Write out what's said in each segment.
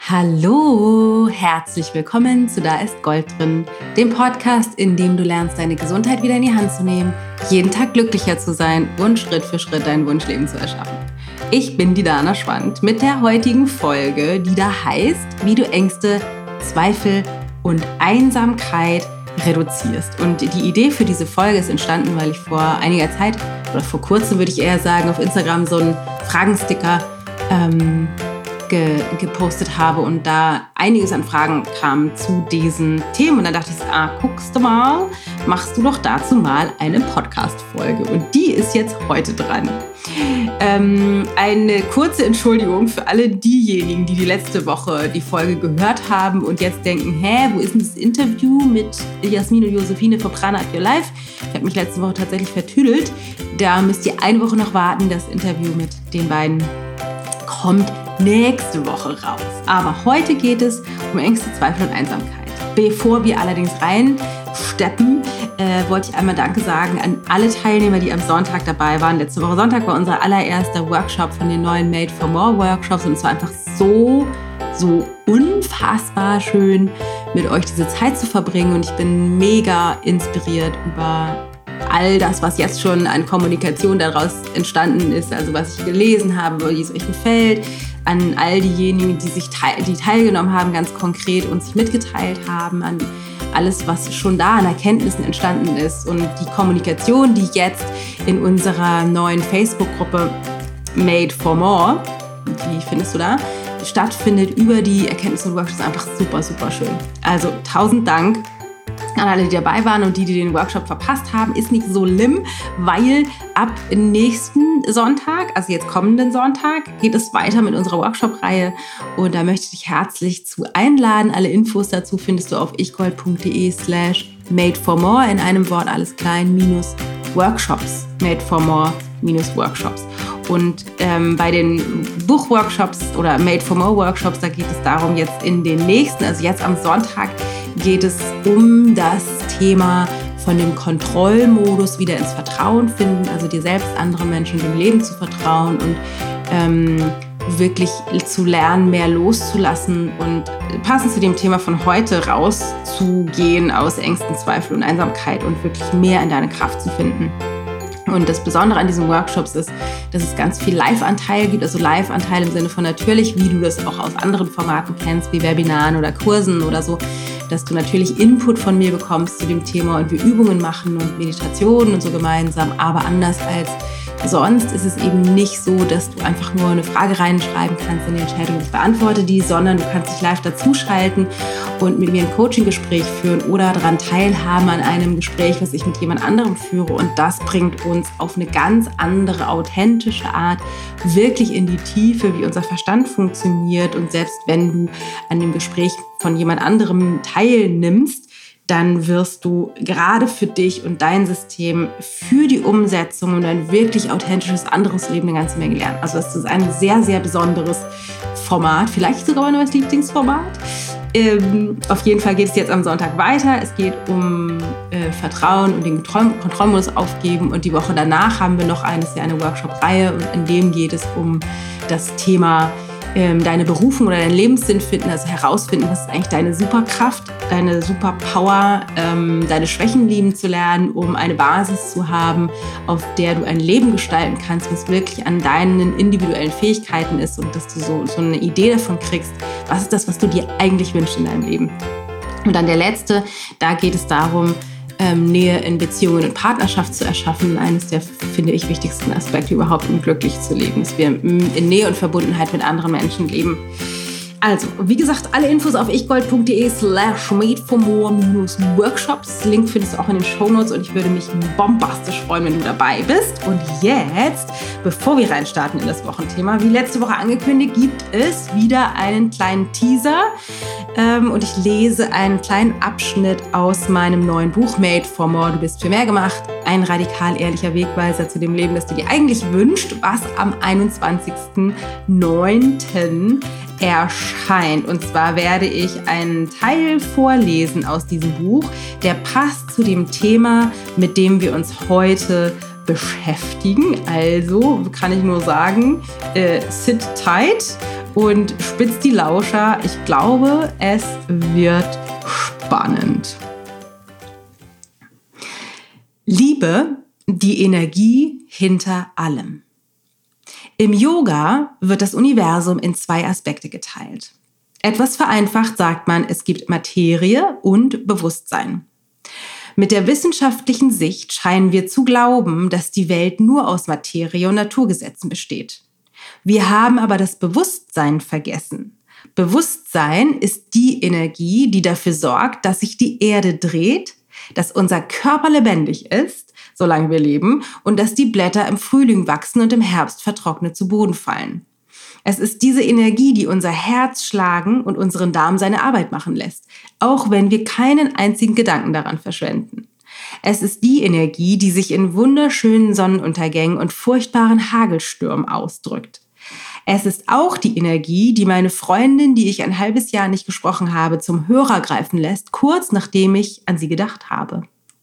Hallo, herzlich willkommen zu Da ist Gold drin, dem Podcast, in dem du lernst, deine Gesundheit wieder in die Hand zu nehmen, jeden Tag glücklicher zu sein und Schritt für Schritt dein Wunschleben zu erschaffen. Ich bin die Dana Schwand mit der heutigen Folge, die da heißt, wie du Ängste, Zweifel und Einsamkeit reduzierst. Und die Idee für diese Folge ist entstanden, weil ich vor einiger Zeit, oder vor kurzem würde ich eher sagen, auf Instagram so einen Fragensticker gepostet habe und da einiges an Fragen kam zu diesen Themen. Und dann dachte ich, guckst du mal, machst du doch dazu mal eine Podcast-Folge. Und die ist jetzt heute dran. Eine kurze Entschuldigung für alle diejenigen, die letzte Woche die Folge gehört haben und jetzt denken, wo ist denn das Interview mit Jasmin und Josephine von Prana at Your Life? Ich habe mich letzte Woche tatsächlich vertüdelt. Da müsst ihr eine Woche noch warten. Das Interview mit den beiden kommt nächste Woche raus. Aber heute geht es um Ängste, Zweifel und Einsamkeit. Bevor wir allerdings reinsteppen, wollte ich einmal Danke sagen an alle Teilnehmer, die am Sonntag dabei waren. Letzte Woche Sonntag war unser allererster Workshop von den neuen Made for More Workshops und es war einfach so unfassbar schön, mit euch diese Zeit zu verbringen und ich bin mega inspiriert über all das, was jetzt schon an Kommunikation daraus entstanden ist, also was ich gelesen habe, wie es euch gefällt, an all diejenigen, die teilgenommen haben, ganz konkret und sich mitgeteilt haben, an alles, was schon da an Erkenntnissen entstanden ist und die Kommunikation, die jetzt in unserer neuen Facebook-Gruppe Made for More, die findest du da, stattfindet über die Erkenntnisse und Workshops, einfach super, super schön. Also 1000 Dank an alle, die dabei waren und die den Workshop verpasst haben, ist nicht so schlimm, weil ab nächsten Sonntag, also jetzt kommenden Sonntag, geht es weiter mit unserer Workshop-Reihe und da möchte ich dich herzlich zu einladen. Alle Infos dazu findest du auf ichgold.de/madeformore, in einem Wort alles klein, -Workshops, Made for More -Workshops. Und bei den Buchworkshops oder Made for More Workshops, da geht es darum, jetzt in den nächsten, also jetzt am Sonntag, geht es um das Thema von dem Kontrollmodus wieder ins Vertrauen finden, also dir selbst, anderen Menschen, dem Leben zu vertrauen und wirklich zu lernen, mehr loszulassen und passend zu dem Thema von heute rauszugehen aus Ängsten, Zweifel und Einsamkeit und wirklich mehr in deine Kraft zu finden. Und das Besondere an diesen Workshops ist, dass es ganz viel Live-Anteil gibt, also Live-Anteil im Sinne von natürlich, wie du das auch aus anderen Formaten kennst, wie Webinaren oder Kursen oder so, dass du natürlich Input von mir bekommst zu dem Thema und wir Übungen machen und Meditationen und so gemeinsam, aber anders als sonst ist es eben nicht so, dass du einfach nur eine Frage reinschreiben kannst in den Chat und ich beantworte die, sondern du kannst dich live dazuschalten und mit mir ein Coaching-Gespräch führen oder daran teilhaben an einem Gespräch, was ich mit jemand anderem führe und das bringt uns auf eine ganz andere, authentische Art wirklich in die Tiefe, wie unser Verstand funktioniert und selbst wenn du an dem Gespräch von jemand anderem teilnimmst, dann wirst du gerade für dich und dein System für die Umsetzung und ein wirklich authentisches anderes Leben eine ganze Menge lernen. Also das ist ein sehr, sehr besonderes Format, vielleicht sogar mein neues Lieblingsformat. Auf jeden Fall geht es jetzt am Sonntag weiter. Es geht um Vertrauen und den Kontrollmodus aufgeben und die Woche danach haben wir noch eine Workshop-Reihe und in dem geht es um das Thema deine Berufung oder deinen Lebenssinn finden, also herausfinden, was ist eigentlich deine Superkraft, deine Superpower, deine Schwächen lieben zu lernen, um eine Basis zu haben, auf der du ein Leben gestalten kannst, was wirklich an deinen individuellen Fähigkeiten ist und dass du so eine Idee davon kriegst, was ist das, was du dir eigentlich wünschst in deinem Leben. Und dann der letzte, da geht es darum, Nähe in Beziehungen und Partnerschaft zu erschaffen. Eines der, finde ich, wichtigsten Aspekte überhaupt, um glücklich zu leben, dass wir in Nähe und Verbundenheit mit anderen Menschen leben. Also, wie gesagt, alle Infos auf ichgold.de/madeformore-workshops. Link findest du auch in den Shownotes und ich würde mich bombastisch freuen, wenn du dabei bist. Und jetzt, bevor wir reinstarten in das Wochenthema, wie letzte Woche angekündigt, gibt es wieder einen kleinen Teaser. Und ich lese einen kleinen Abschnitt aus meinem neuen Buch Made for More, du bist für mehr gemacht. Ein radikal ehrlicher Wegweiser zu dem Leben, das du dir eigentlich wünschst, was am 21.09. erscheint. Und zwar werde ich einen Teil vorlesen aus diesem Buch, der passt zu dem Thema, mit dem wir uns heute beschäftigen. Also kann ich nur sagen, sit tight und spitzt die Lauscher. Ich glaube, es wird spannend. Liebe, die Energie hinter allem. Im Yoga wird das Universum in 2 Aspekte geteilt. Etwas vereinfacht sagt man, es gibt Materie und Bewusstsein. Mit der wissenschaftlichen Sicht scheinen wir zu glauben, dass die Welt nur aus Materie und Naturgesetzen besteht. Wir haben aber das Bewusstsein vergessen. Bewusstsein ist die Energie, die dafür sorgt, dass sich die Erde dreht, dass unser Körper lebendig ist, solange wir leben, und dass die Blätter im Frühling wachsen und im Herbst vertrocknet zu Boden fallen. Es ist diese Energie, die unser Herz schlagen und unseren Darm seine Arbeit machen lässt, auch wenn wir keinen einzigen Gedanken daran verschwenden. Es ist die Energie, die sich in wunderschönen Sonnenuntergängen und furchtbaren Hagelstürmen ausdrückt. Es ist auch die Energie, die meine Freundin, die ich ein halbes Jahr nicht gesprochen habe, zum Hörer greifen lässt, kurz nachdem ich an sie gedacht habe.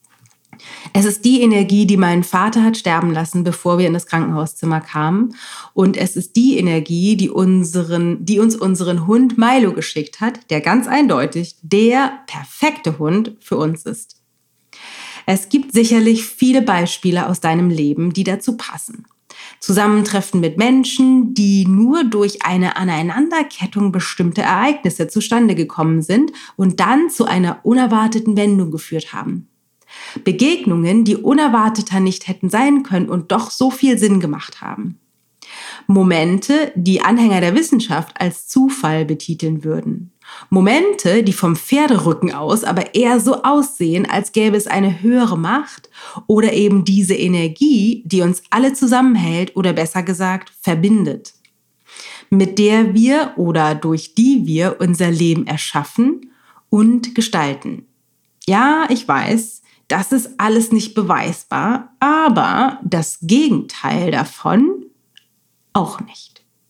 Es ist die Energie, die meinen Vater hat sterben lassen, bevor wir in das Krankenhauszimmer kamen. Und es ist die Energie, die uns unseren Hund Milo geschickt hat, der ganz eindeutig der perfekte Hund für uns ist. Es gibt sicherlich viele Beispiele aus deinem Leben, die dazu passen. Zusammentreffen mit Menschen, die nur durch eine Aneinanderkettung bestimmter Ereignisse zustande gekommen sind und dann zu einer unerwarteten Wendung geführt haben. Begegnungen, die unerwarteter nicht hätten sein können und doch so viel Sinn gemacht haben. Momente, die Anhänger der Wissenschaft als Zufall betiteln würden. Momente, die vom Pferderücken aus aber eher so aussehen, als gäbe es eine höhere Macht oder eben diese Energie, die uns alle zusammenhält oder besser gesagt verbindet, mit der wir oder durch die wir unser Leben erschaffen und gestalten. Ja, ich weiß, das ist alles nicht beweisbar, aber das Gegenteil davon auch nicht.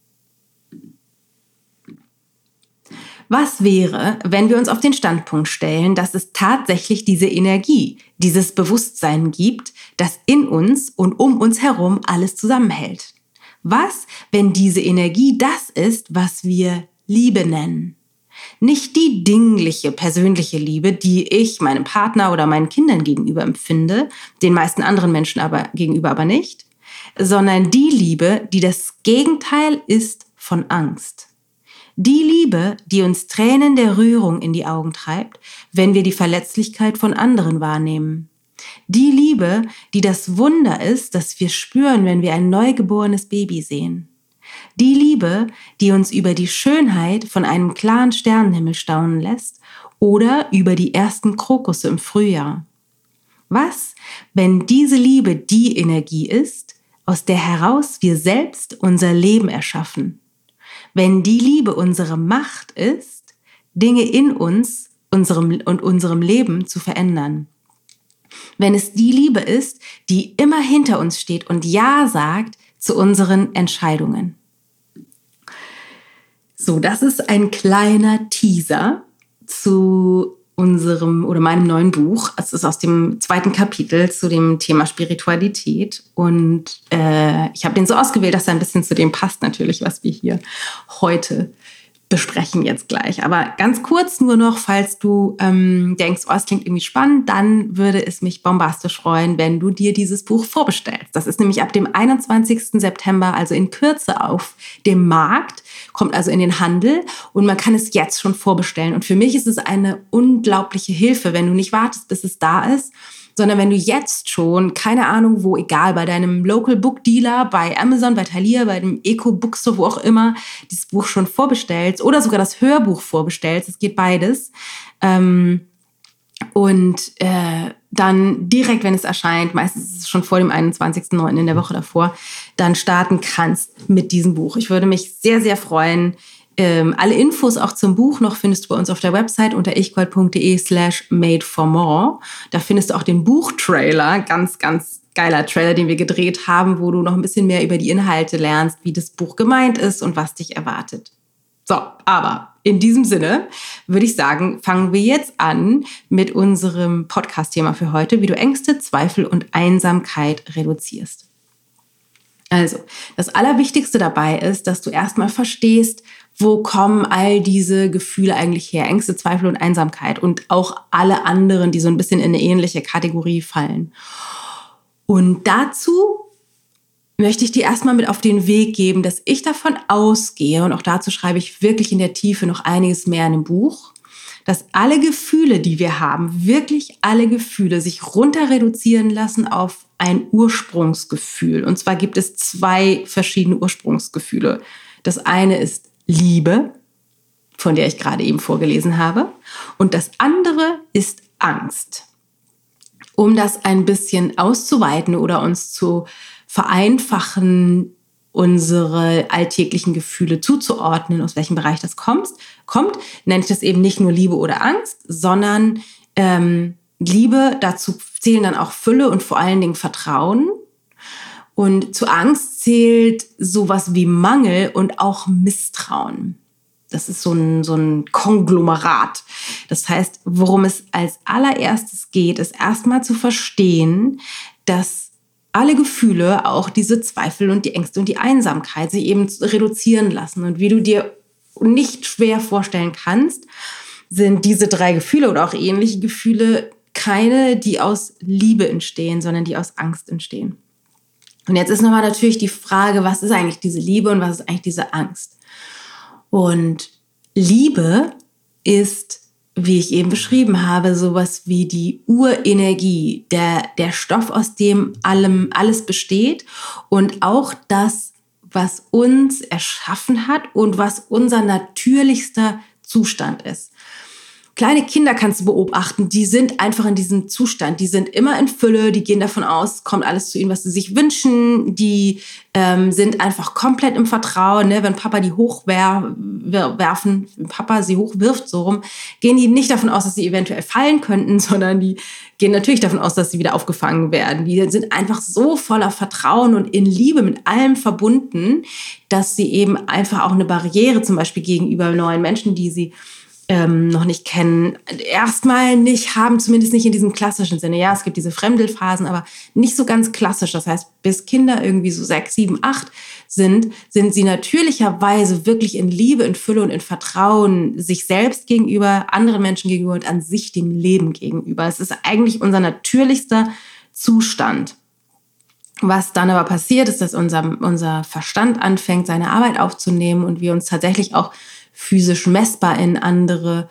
Was wäre, wenn wir uns auf den Standpunkt stellen, dass es tatsächlich diese Energie, dieses Bewusstsein gibt, das in uns und um uns herum alles zusammenhält? Was, wenn diese Energie das ist, was wir Liebe nennen? Nicht die dingliche, persönliche Liebe, die ich meinem Partner oder meinen Kindern gegenüber empfinde, den meisten anderen Menschen gegenüber aber nicht, sondern die Liebe, die das Gegenteil ist von Angst. Die Liebe, die uns Tränen der Rührung in die Augen treibt, wenn wir die Verletzlichkeit von anderen wahrnehmen. Die Liebe, die das Wunder ist, das wir spüren, wenn wir ein neugeborenes Baby sehen. Die Liebe, die uns über die Schönheit von einem klaren Sternenhimmel staunen lässt oder über die ersten Krokusse im Frühjahr. Was, wenn diese Liebe die Energie ist, aus der heraus wir selbst unser Leben erschaffen? Wenn die Liebe unsere Macht ist, Dinge in uns, unserem Leben zu verändern. Wenn es die Liebe ist, die immer hinter uns steht und Ja sagt zu unseren Entscheidungen. So, das ist ein kleiner Teaser zu meinem neuen Buch. Es ist aus dem 2. Kapitel zu dem Thema Spiritualität. Und ich habe den so ausgewählt, dass er ein bisschen zu dem passt natürlich, was wir hier heute besprechen jetzt gleich. Aber ganz kurz nur noch, falls du denkst, oh, es klingt irgendwie spannend, dann würde es mich bombastisch freuen, wenn du dir dieses Buch vorbestellst. Das ist nämlich ab dem 21. September, also in Kürze, auf dem Markt, kommt also in den Handel und man kann es jetzt schon vorbestellen. Und für mich ist es eine unglaubliche Hilfe, wenn du nicht wartest, bis es da ist, sondern wenn du jetzt schon, keine Ahnung wo, egal, bei deinem Local Book Dealer, bei Amazon, bei Thalia, bei dem Eco Bookstore, wo auch immer, dieses Buch schon vorbestellst oder sogar das Hörbuch vorbestellst, es geht beides, dann direkt, wenn es erscheint, meistens ist es schon vor dem 21.09. in der Woche davor, dann starten kannst mit diesem Buch. Ich würde mich sehr, sehr freuen. Alle Infos auch zum Buch noch findest du bei uns auf der Website unter ichgold.de/madeformore. Da findest du auch den Buchtrailer, ganz, ganz geiler Trailer, den wir gedreht haben, wo du noch ein bisschen mehr über die Inhalte lernst, wie das Buch gemeint ist und was dich erwartet. So, aber in diesem Sinne würde ich sagen, fangen wir jetzt an mit unserem Podcast-Thema für heute, wie du Ängste, Zweifel und Einsamkeit reduzierst. Also, das Allerwichtigste dabei ist, dass du erstmal verstehst, wo kommen all diese Gefühle eigentlich her? Ängste, Zweifel und Einsamkeit und auch alle anderen, die so ein bisschen in eine ähnliche Kategorie fallen. Und dazu möchte ich dir erstmal mit auf den Weg geben, dass ich davon ausgehe, und auch dazu schreibe ich wirklich in der Tiefe noch einiges mehr in dem Buch, dass alle Gefühle, die wir haben, wirklich alle Gefühle sich runter reduzieren lassen auf ein Ursprungsgefühl. Und zwar gibt es 2 verschiedene Ursprungsgefühle. Das eine ist Liebe, von der ich gerade eben vorgelesen habe. Und das andere ist Angst. Um das ein bisschen auszuweiten oder uns zu vereinfachen, unsere alltäglichen Gefühle zuzuordnen, aus welchem Bereich das kommt, nenne ich das eben nicht nur Liebe oder Angst, sondern Liebe, dazu zählen dann auch Fülle und vor allen Dingen Vertrauen. Und zu Angst zählt sowas wie Mangel und auch Misstrauen. Das ist so ein Konglomerat. Das heißt, worum es als allererstes geht, ist erstmal zu verstehen, dass alle Gefühle, auch diese Zweifel und die Ängste und die Einsamkeit, sich eben reduzieren lassen. Und wie du dir nicht schwer vorstellen kannst, sind diese 3 Gefühle oder auch ähnliche Gefühle keine, die aus Liebe entstehen, sondern die aus Angst entstehen. Und jetzt ist nochmal natürlich die Frage, was ist eigentlich diese Liebe und was ist eigentlich diese Angst? Und Liebe ist, wie ich eben beschrieben habe, sowas wie die Urenergie, der Stoff, aus dem alles besteht und auch das, was uns erschaffen hat und was unser natürlichster Zustand ist. Kleine Kinder kannst du beobachten, die sind einfach in diesem Zustand. Die sind immer in Fülle, die gehen davon aus, kommt alles zu ihnen, was sie sich wünschen. Die sind einfach komplett im Vertrauen. Ne? Wenn Papa die wenn Papa sie hochwirft, so rum, gehen die nicht davon aus, dass sie eventuell fallen könnten, sondern die gehen natürlich davon aus, dass sie wieder aufgefangen werden. Die sind einfach so voller Vertrauen und in Liebe mit allem verbunden, dass sie eben einfach auch eine Barriere zum Beispiel gegenüber neuen Menschen, die sie noch nicht kennen, erstmal nicht haben, zumindest nicht in diesem klassischen Sinne. Ja, es gibt diese Fremdelphasen, aber nicht so ganz klassisch. Das heißt, bis Kinder irgendwie so 6, 7, 8 sind sie natürlicherweise wirklich in Liebe, in Fülle und in Vertrauen sich selbst gegenüber, anderen Menschen gegenüber und an sich dem Leben gegenüber. Es ist eigentlich unser natürlichster Zustand. Was dann aber passiert, ist, dass unser Verstand anfängt, seine Arbeit aufzunehmen und wir uns tatsächlich auch physisch messbar in andere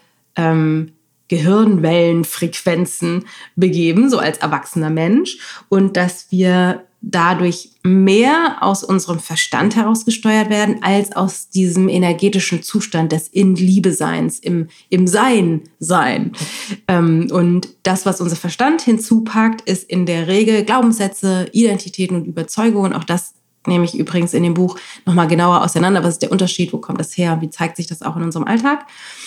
Gehirnwellenfrequenzen begeben, so als erwachsener Mensch. Und dass wir dadurch mehr aus unserem Verstand herausgesteuert werden, als aus diesem energetischen Zustand des In-Liebe-Seins, im Sein. Und das, was unser Verstand hinzupackt, ist in der Regel Glaubenssätze, Identitäten und Überzeugungen. Auch das nehme ich übrigens in dem Buch nochmal genauer auseinander. Was ist der Unterschied? Wo kommt das her? Wie zeigt sich das auch in unserem Alltag?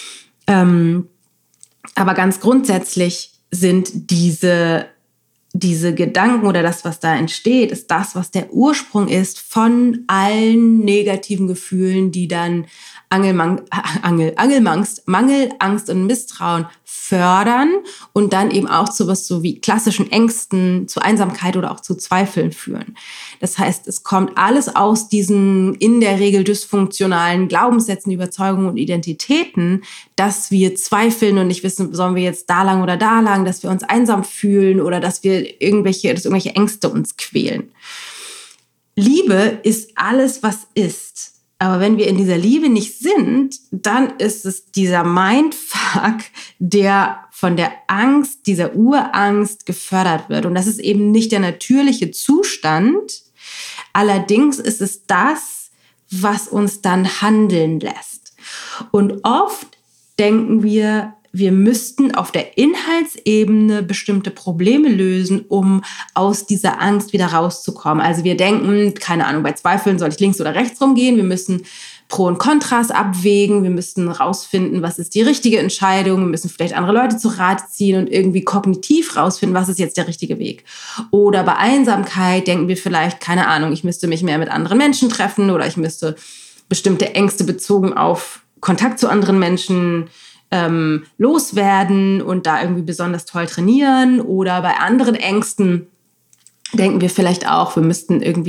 Aber ganz grundsätzlich sind diese Gedanken oder das, was da entsteht, ist das, was der Ursprung ist von allen negativen Gefühlen, die dann Angelangst, Mangel, Angst und Misstrauen fördern und dann eben auch zu was so wie klassischen Ängsten, zu Einsamkeit oder auch zu Zweifeln führen. Das heißt, es kommt alles aus diesen in der Regel dysfunktionalen Glaubenssätzen, Überzeugungen und Identitäten, dass wir zweifeln und nicht wissen, sollen wir jetzt da lang oder da lang, dass wir uns einsam fühlen oder dass irgendwelche Ängste uns quälen. Liebe ist alles, was ist. Aber wenn wir in dieser Liebe nicht sind, dann ist es dieser Mindfuck, der von der Angst, dieser Urangst gefördert wird. Und das ist eben nicht der natürliche Zustand. Allerdings ist es das, was uns dann handeln lässt. Und oft denken wir müssten auf der Inhaltsebene bestimmte Probleme lösen, um aus dieser Angst wieder rauszukommen. Also wir denken, keine Ahnung, bei Zweifeln soll ich links oder rechts rumgehen. Wir müssen Pro und Kontras abwägen. Wir müssen rausfinden, was ist die richtige Entscheidung. Wir müssen vielleicht andere Leute zu Rat ziehen und irgendwie kognitiv rausfinden, was ist jetzt der richtige Weg. Oder bei Einsamkeit denken wir vielleicht, keine Ahnung, ich müsste mich mehr mit anderen Menschen treffen oder ich müsste bestimmte Ängste bezogen auf Kontakt zu anderen Menschen loswerden und da irgendwie besonders toll trainieren. Oder bei anderen Ängsten denken wir vielleicht auch, wir müssten irgendwie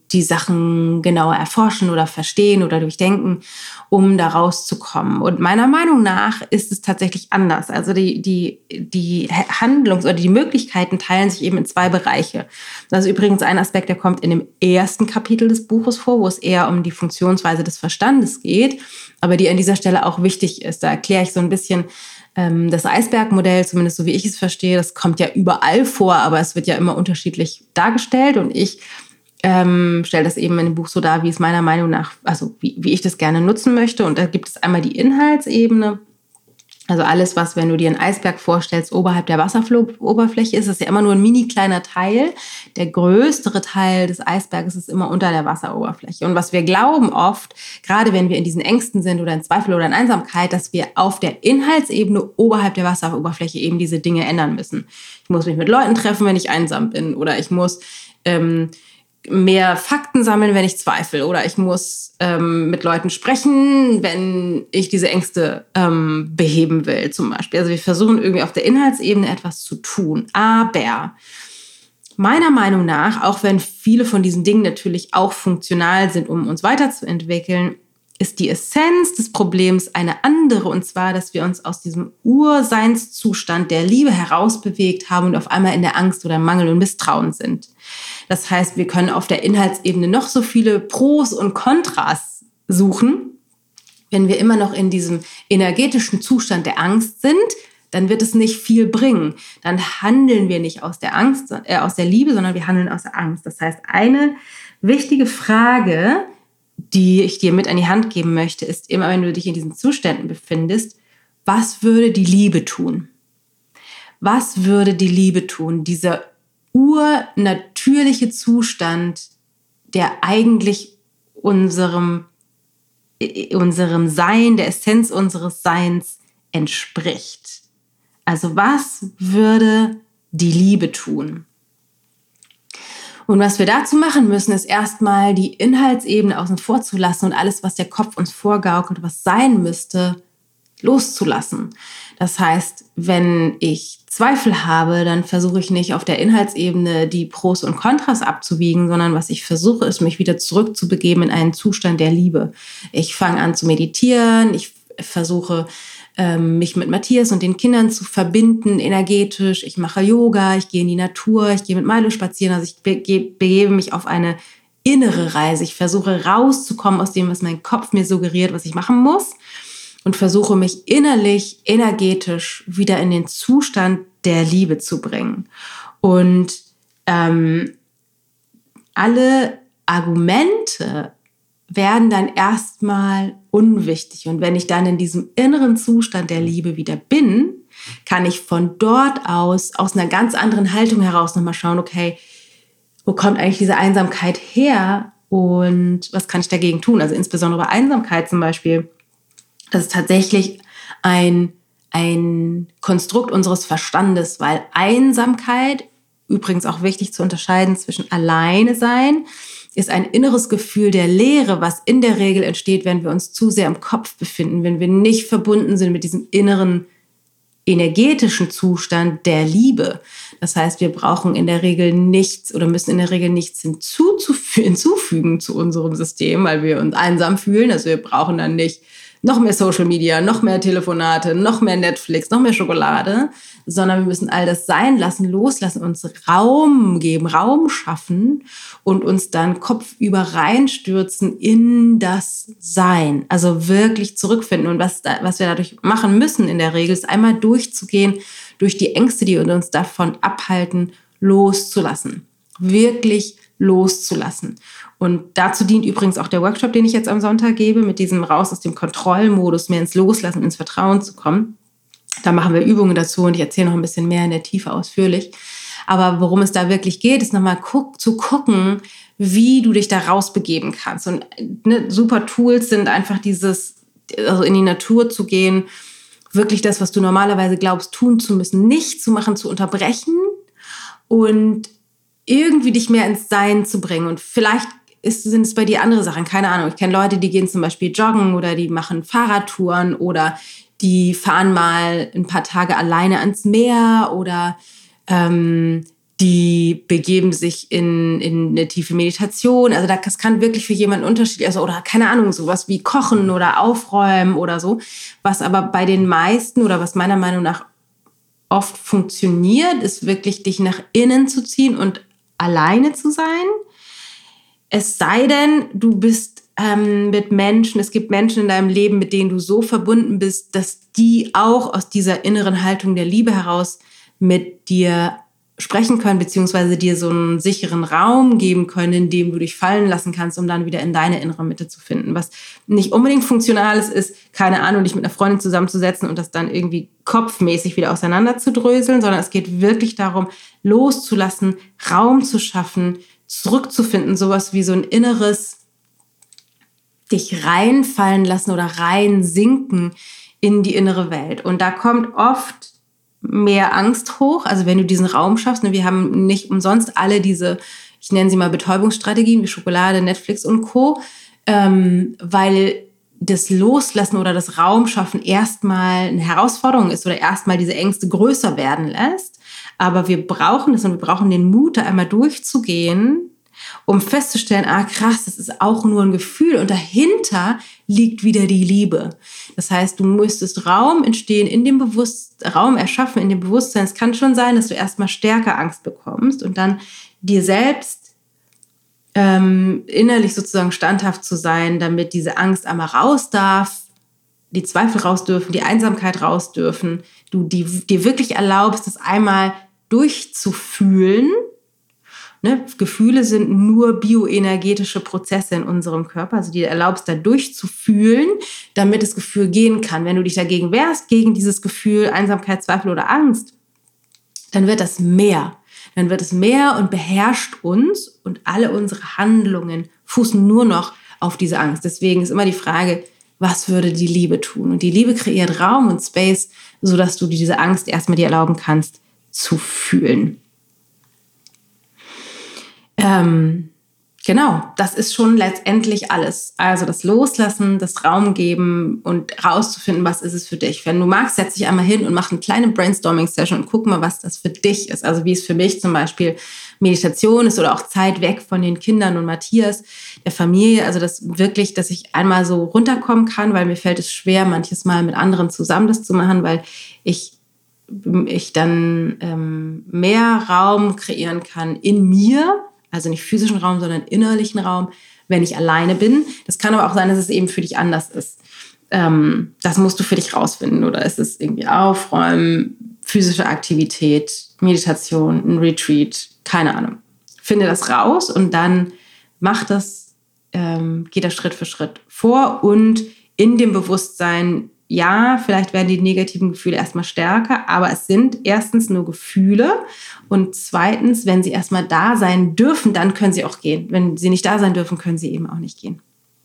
die Sachen genauer erforschen oder verstehen oder durchdenken, um da rauszukommen. Und meiner Meinung nach ist es tatsächlich anders. Also die Handlungs- oder die Möglichkeiten teilen sich eben in 2 Bereiche. Das ist übrigens ein Aspekt, der kommt in dem ersten Kapitel des Buches vor, wo es eher um die Funktionsweise des Verstandes geht, aber die an dieser Stelle auch wichtig ist. Da erkläre ich so ein bisschen das Eisbergmodell, zumindest so wie ich es verstehe. Das kommt ja überall vor, aber es wird ja immer unterschiedlich dargestellt. Und ich stelle das eben in dem Buch so dar, wie es meiner Meinung nach, also wie ich das gerne nutzen möchte. Und da gibt es einmal die Inhaltsebene. Also alles, was, wenn du dir einen Eisberg vorstellst, oberhalb der Wasseroberfläche ist, ist ja immer nur ein mini kleiner Teil. Der größere Teil des Eisberges ist immer unter der Wasseroberfläche. Und was wir glauben oft, gerade wenn wir in diesen Ängsten sind oder in Zweifel oder in Einsamkeit, dass wir auf der Inhaltsebene oberhalb der Wasseroberfläche eben diese Dinge ändern müssen. Ich muss mich mit Leuten treffen, wenn ich einsam bin, oder ich muss mehr Fakten sammeln, wenn ich zweifle, oder ich muss mit Leuten sprechen, wenn ich diese Ängste beheben will, zum Beispiel. Also wir versuchen irgendwie auf der Inhaltsebene etwas zu tun. Aber meiner Meinung nach, auch wenn viele von diesen Dingen natürlich auch funktional sind, um uns weiterzuentwickeln, ist die Essenz des Problems eine andere, und zwar, dass wir uns aus diesem Urseinszustand der Liebe herausbewegt haben und auf einmal in der Angst oder Mangel und Misstrauen sind. Das heißt, wir können auf der Inhaltsebene noch so viele Pros und Kontras suchen. Wenn wir immer noch in diesem energetischen Zustand der Angst sind, dann wird es nicht viel bringen. Dann handeln wir nicht aus der Angst, aus der Liebe, sondern wir handeln aus der Angst. Das heißt, eine wichtige Frage, die ich dir mit an die Hand geben möchte, ist immer, wenn du dich in diesen Zuständen befindest, was würde die Liebe tun? Was würde die Liebe tun? Dieser urnatürliche Zustand, der eigentlich unserem Sein, der Essenz unseres Seins entspricht. Also was würde die Liebe tun? Und was wir dazu machen müssen, ist erstmal die Inhaltsebene außen vor zu lassen und alles, was der Kopf uns vorgaukelt, was sein müsste, loszulassen. Das heißt, wenn ich Zweifel habe, dann versuche ich nicht auf der Inhaltsebene die Pros und Kontras abzuwiegen, sondern was ich versuche, ist, mich wieder zurückzubegeben in einen Zustand der Liebe. Ich fange an zu meditieren, ich versuche, mich mit Matthias und den Kindern zu verbinden, energetisch. Ich mache Yoga, ich gehe in die Natur, ich gehe mit Milo spazieren. Also ich begebe mich auf eine innere Reise. Ich versuche rauszukommen aus dem, was mein Kopf mir suggeriert, was ich machen muss, und versuche mich innerlich, energetisch wieder in den Zustand der Liebe zu bringen. Und alle Argumente werden dann erstmal unwichtig. Und wenn ich dann in diesem inneren Zustand der Liebe wieder bin, kann ich von dort aus einer ganz anderen Haltung heraus nochmal schauen, okay, wo kommt eigentlich diese Einsamkeit her und was kann ich dagegen tun? Also insbesondere bei Einsamkeit zum Beispiel, das ist tatsächlich ein Konstrukt unseres Verstandes, weil Einsamkeit, übrigens auch wichtig zu unterscheiden zwischen alleine sein, ist ein inneres Gefühl der Leere, was in der Regel entsteht, wenn wir uns zu sehr im Kopf befinden, wenn wir nicht verbunden sind mit diesem inneren energetischen Zustand der Liebe. Das heißt, wir brauchen in der Regel nichts oder müssen in der Regel nichts hinzufügen zu unserem System, weil wir uns einsam fühlen. Also wir brauchen dann nicht noch mehr Social Media, noch mehr Telefonate, noch mehr Netflix, noch mehr Schokolade, sondern wir müssen all das sein lassen, loslassen, uns Raum geben, Raum schaffen und uns dann kopfüber reinstürzen in das Sein. Also wirklich zurückfinden. Und was wir dadurch machen müssen in der Regel, ist einmal durchzugehen durch die Ängste, die uns davon abhalten, loszulassen. Wirklich loszulassen. Und dazu dient übrigens auch der Workshop, den ich jetzt am Sonntag gebe, mit diesem raus aus dem Kontrollmodus, mehr ins Loslassen, ins Vertrauen zu kommen. Da machen wir Übungen dazu und ich erzähle noch ein bisschen mehr in der Tiefe ausführlich. Aber worum es da wirklich geht, ist nochmal zu gucken, wie du dich da rausbegeben kannst. Und super Tools sind einfach also in die Natur zu gehen, wirklich das, was du normalerweise glaubst, tun zu müssen, nicht zu machen, zu unterbrechen und irgendwie dich mehr ins Sein zu bringen. Und vielleicht sind es bei dir andere Sachen, keine Ahnung. Ich kenne Leute, die gehen zum Beispiel joggen oder die machen Fahrradtouren oder die fahren mal ein paar Tage alleine ans Meer oder die begeben sich in eine tiefe Meditation. Also das kann wirklich für jemanden unterschiedlich, also, oder keine Ahnung, sowas wie Kochen oder Aufräumen oder so. Was aber bei den meisten oder was meiner Meinung nach oft funktioniert, ist wirklich dich nach innen zu ziehen und alleine zu sein. Es sei denn, du bist mit Menschen, es gibt Menschen in deinem Leben, mit denen du so verbunden bist, dass die auch aus dieser inneren Haltung der Liebe heraus mit dir sprechen können, beziehungsweise dir so einen sicheren Raum geben können, in dem du dich fallen lassen kannst, um dann wieder in deine innere Mitte zu finden. Was nicht unbedingt funktional ist, keine Ahnung, dich mit einer Freundin zusammenzusetzen und das dann irgendwie kopfmäßig wieder auseinanderzudröseln, sondern es geht wirklich darum, loszulassen, Raum zu schaffen, zurückzufinden, sowas wie so ein inneres dich reinfallen lassen oder reinsinken in die innere Welt. Und da kommt oft mehr Angst hoch, also wenn du diesen Raum schaffst, wir haben nicht umsonst alle diese, ich nenne sie mal Betäubungsstrategien wie Schokolade, Netflix und Co., weil das Loslassen oder das Raumschaffen erstmal eine Herausforderung ist oder erstmal diese Ängste größer werden lässt. Aber wir brauchen das und wir brauchen den Mut, da einmal durchzugehen, um festzustellen, krass, das ist auch nur ein Gefühl und dahinter liegt wieder die Liebe. Das heißt, du müsstest Raum entstehen in dem Raum erschaffen, in dem Bewusstsein. Es kann schon sein, dass du erstmal stärker Angst bekommst und dann dir selbst innerlich sozusagen standhaft zu sein, damit diese Angst einmal raus darf, die Zweifel raus dürfen, die Einsamkeit raus dürfen, du dir wirklich erlaubst, das einmal durchzufühlen. Ne? Gefühle sind nur bioenergetische Prozesse in unserem Körper, also die erlaubst, da durchzufühlen, damit das Gefühl gehen kann. Wenn du dich dagegen wehrst, gegen dieses Gefühl Einsamkeit, Zweifel oder Angst, dann wird das mehr. Dann wird es mehr und beherrscht uns und alle unsere Handlungen fußen nur noch auf diese Angst. Deswegen ist immer die Frage, was würde die Liebe tun? Und die Liebe kreiert Raum und Space, sodass du diese Angst erstmal dir erlauben kannst, zu fühlen. Genau, das ist schon letztendlich alles. Also das Loslassen, das Raum geben und rauszufinden, was ist es für dich. Wenn du magst, setz dich einmal hin und mach eine kleine Brainstorming-Session und guck mal, was das für dich ist. Also wie es für mich zum Beispiel Meditation ist oder auch Zeit weg von den Kindern und Matthias, der Familie. Also das wirklich, dass ich einmal so runterkommen kann, weil mir fällt es schwer, manches Mal mit anderen zusammen das zu machen, weil ich dann mehr Raum kreieren kann in mir, also nicht physischen Raum, sondern innerlichen Raum, wenn ich alleine bin. Das kann aber auch sein, dass es eben für dich anders ist. Das musst du für dich rausfinden. Oder ist es irgendwie Aufräumen, physische Aktivität, Meditation, ein Retreat, keine Ahnung. Finde das raus und dann mach das, geht das Schritt für Schritt vor und in dem Bewusstsein, ja, vielleicht werden die negativen Gefühle erstmal stärker, aber es sind erstens nur Gefühle und zweitens, wenn sie erstmal da sein dürfen, dann können sie auch gehen. Wenn sie nicht da sein dürfen, können sie eben auch nicht gehen.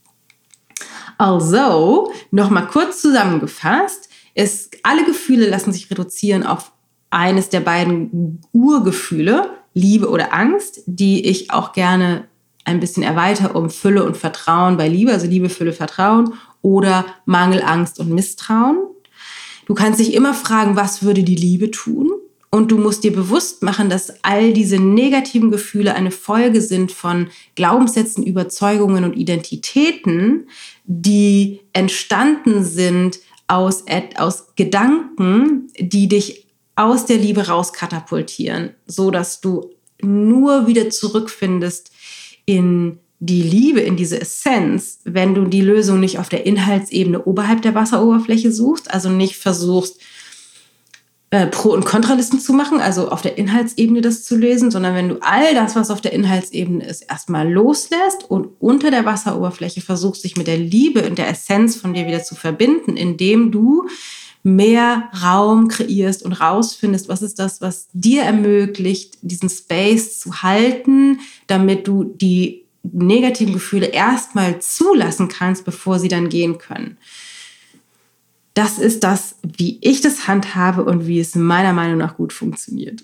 Also, nochmal kurz zusammengefasst, alle Gefühle lassen sich reduzieren auf eines der beiden Urgefühle, Liebe oder Angst, die ich auch gerne ein bisschen erweitere um Fülle und Vertrauen bei Liebe, also Liebe, Fülle, Vertrauen oder Mangel, Angst und Misstrauen. Du kannst dich immer fragen, was würde die Liebe tun? Und du musst dir bewusst machen, dass all diese negativen Gefühle eine Folge sind von Glaubenssätzen, Überzeugungen und Identitäten, die entstanden sind aus Gedanken, die dich aus der Liebe rauskatapultieren, so dass du nur wieder zurückfindest in die Liebe, in diese Essenz, wenn du die Lösung nicht auf der Inhaltsebene oberhalb der Wasseroberfläche suchst, also nicht versuchst, Pro- und Kontralisten zu machen, also auf der Inhaltsebene das zu lösen, sondern wenn du all das, was auf der Inhaltsebene ist, erstmal loslässt und unter der Wasseroberfläche versuchst, dich mit der Liebe und der Essenz von dir wieder zu verbinden, indem du mehr Raum kreierst und rausfindest, was ist das, was dir ermöglicht, diesen Space zu halten, damit du die negativen Gefühle erstmal zulassen kannst, bevor sie dann gehen können. Das ist das, wie ich das handhabe und wie es meiner Meinung nach gut funktioniert.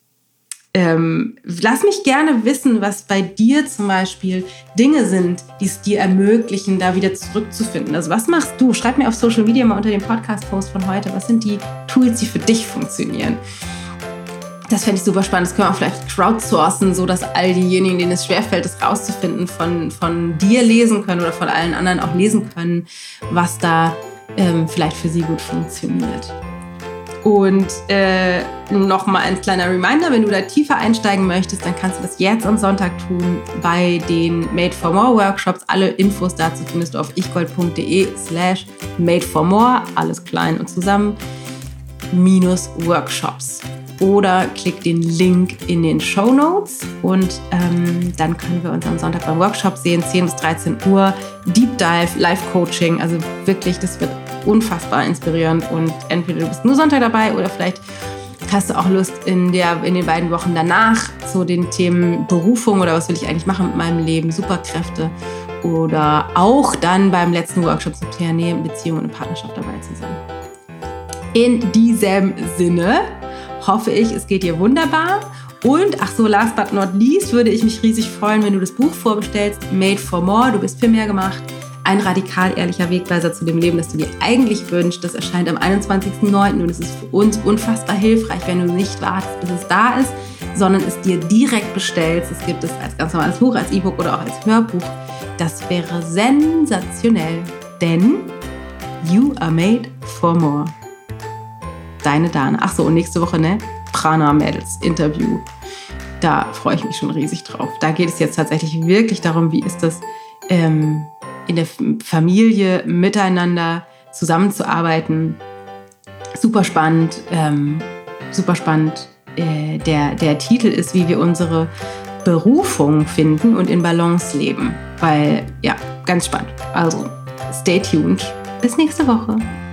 Lass mich gerne wissen, was bei dir zum Beispiel Dinge sind, die es dir ermöglichen, da wieder zurückzufinden. Also was machst du? Schreib mir auf Social Media mal unter dem Podcast-Post von heute, was sind die Tools, die für dich funktionieren. Das fände ich super spannend. Das können wir auch vielleicht crowdsourcen, so dass all diejenigen, denen es schwerfällt, das rauszufinden, von dir lesen können oder von allen anderen auch lesen können, was da vielleicht für sie gut funktioniert. Und nochmal ein kleiner Reminder, wenn du da tiefer einsteigen möchtest, dann kannst du das jetzt am Sonntag tun bei den Made for More Workshops. Alle Infos dazu findest du auf ichgold.de/madeformore, alles klein und zusammen, -Workshops. Oder klick den Link in den Shownotes und dann können wir uns am Sonntag beim Workshop sehen, 10 bis 13 Uhr, Deep Dive, Live-Coaching, also wirklich, das wird unfassbar inspirierend und entweder du bist nur Sonntag dabei oder vielleicht hast du auch Lust in den beiden Wochen danach zu den Themen Berufung oder was will ich eigentlich machen mit meinem Leben, Superkräfte oder auch dann beim letzten Workshop zum Thema Beziehung und Partnerschaft dabei zu sein. In diesem Sinne hoffe ich, es geht dir wunderbar. Und, last but not least, würde ich mich riesig freuen, wenn du das Buch vorbestellst, Made for More, du bist für mehr gemacht. Ein radikal ehrlicher Wegweiser zu dem Leben, das du dir eigentlich wünschst. Das erscheint am 21.09. und es ist für uns unfassbar hilfreich, wenn du nicht wartest, bis es da ist, sondern es dir direkt bestellst. Es gibt es als ganz normales Buch, als E-Book oder auch als Hörbuch. Das wäre sensationell, denn you are made for more. Deine Dana. Und nächste Woche, Prana Mädels Interview. Da freue ich mich schon riesig drauf. Da geht es jetzt tatsächlich wirklich darum, wie ist das in der Familie miteinander zusammenzuarbeiten. Super spannend. Der Titel ist, wie wir unsere Berufung finden und in Balance leben. Weil, ganz spannend. Also, stay tuned. Bis nächste Woche.